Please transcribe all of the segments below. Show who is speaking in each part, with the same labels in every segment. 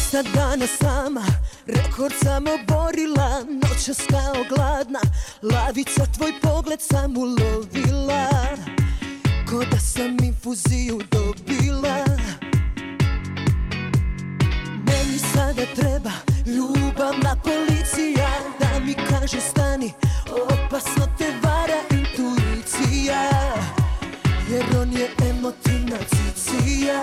Speaker 1: Dosta dana sama, rekord sam oborila. Noćas kao gladna, lavica tvoj pogled sam ulovila. Ko da sam infuziju dobila. Meni sada treba ljubavna policija, da mi kaže stani, opasno te vara intuicija, jer on je emotivna cicija.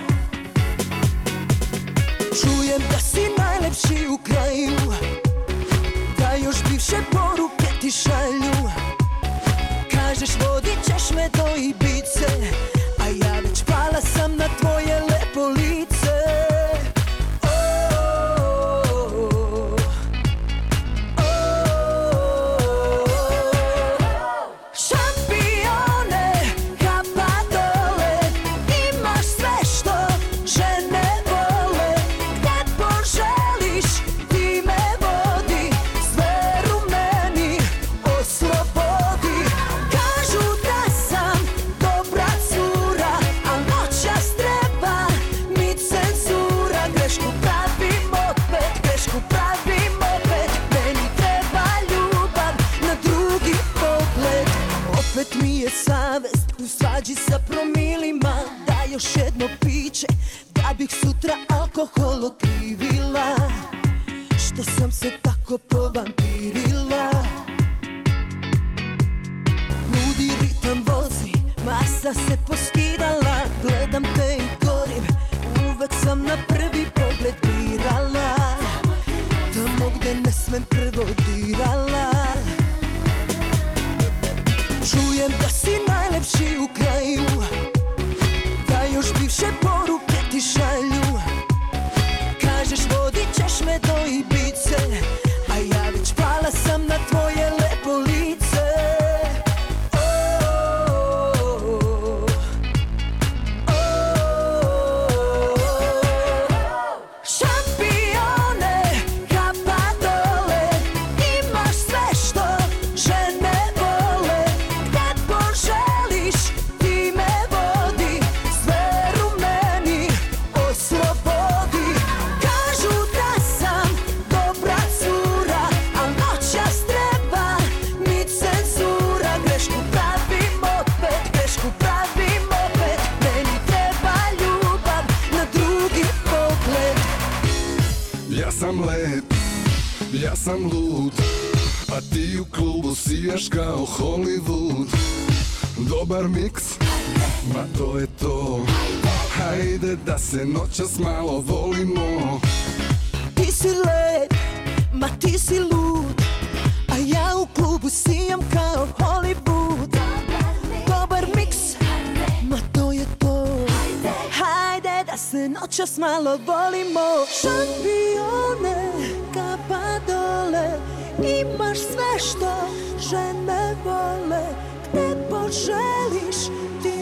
Speaker 1: Čujem da si najlepši u kraju, da još bivše poruke ti šalju. Kažeš vodit ćeš me do Ibice, a ja već pala sam na tvoje lepo lice. Opet mi je savest u svađi sa promilima, da još jedno piće, da bih sutra alkohol otkrivila. Što sam se tako povampirila. Ludi ritam vozi, masa se poskidala. Gledam te i gorim, uvek sam na prvi pogled birala. Tamo gde ne smem prvo dirala. Čujem da si najlepši u kraju, da još bivše poruke ti šalju. Kažeš vodit ćeš me do Ibice, a ja već pala sam na tvoje lepo lice.
Speaker 2: Ja sam lep, ja sam lud, a ti u klubu sijaš kao Hollywood. Dobar miks, ma to je to. Hajde da se noćas malo volimo.
Speaker 1: Ti si lep, ma ti si lud, a ja u klubu sijam kao Hollywood. Dobar miks, ma to je to. Hajde da se noćas malo volimo. Šampione, kapa dole, imaš sve što žene vole. Gde poželiš ti